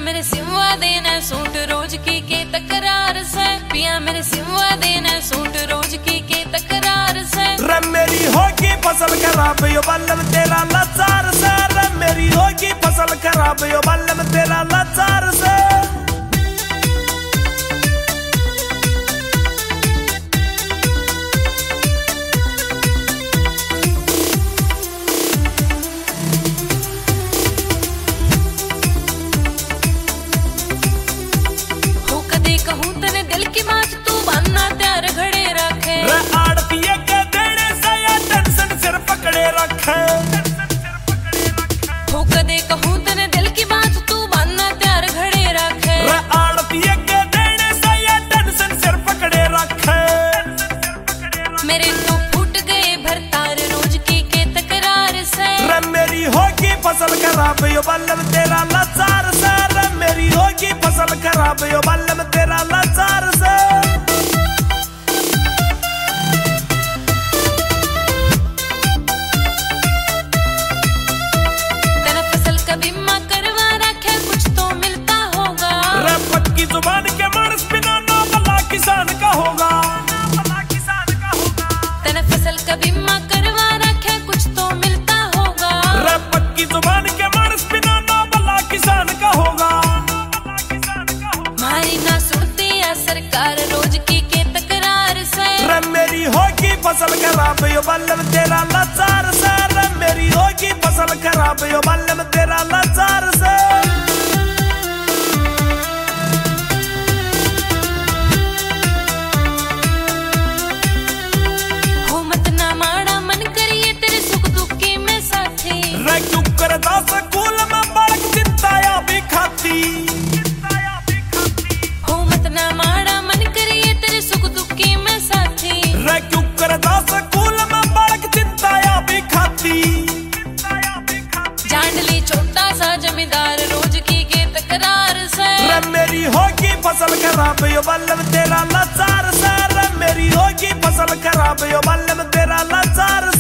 मेरे सिमवा देना सूट रोज की तकरार से, पिया मेरे सिमवा देना सूट रोज की तकरार से। रे मेरी होगी फसल खराब यो बल्लम तेरा लाचार से, रे मेरी होगी फसल खराब यो बल्लम तेरा लाचार से। कहूं तने दिल की बात तू बनना त्यार घड़े रखे, रे आड़तिये के देने से ये टेंशन सिर पकड़े रखे। हो कदे कहूं तने दिल की बात तू बनना त्यार घड़े रखे, रे आड़तिये के देने से ये टेंशन सिर पकड़े रखे। मेरे तो फूट गए भरतार रोज की तकरार से, रे मेरी होगी फसल खराब यो बल्लम तेरा लाचार से, रे मेरी होगी फसल खराब यो बल्लम तेरा लाचार से। तेरा फसल का बीमा करवा रखे कुछ तो मिलता होगा, रे पक्की जुबान के मानस बिना ना भला किसान का होगा। तेरा फसल का बीमा करवा रखे कुछ तो मिलता होगा, रे पक्की जुबान के मानस बिना ना भला किसान का होगा। मारी ना सुनती है सरकार रोज की तकरार से, रे मेरी होगी फसल खराब यो बल्लम तेरा लाचार से, रे मेरी होगी फसल खराब यो बल्लम तेरा लाचार से। हो मत ना माड़ा मन करिए तेरे सुख दुख की मैं साथी, रे क्यों करदा स्कूल में बालक चिंताया भी खाती। हो मत ना माड़ा मन करिए तेरे सुख दुख की मैं साथी, रे क्यों करदा स्कूल में बालक चिंताया भी खाती। जान ली छोटा सा जमींदार रोज की तकरार से, रे मेरी होगी फसल खराब यो बल्लम तेरा लाचार से, रे मेरी होगी फसल खराब यो बल्लम तेरा लाचार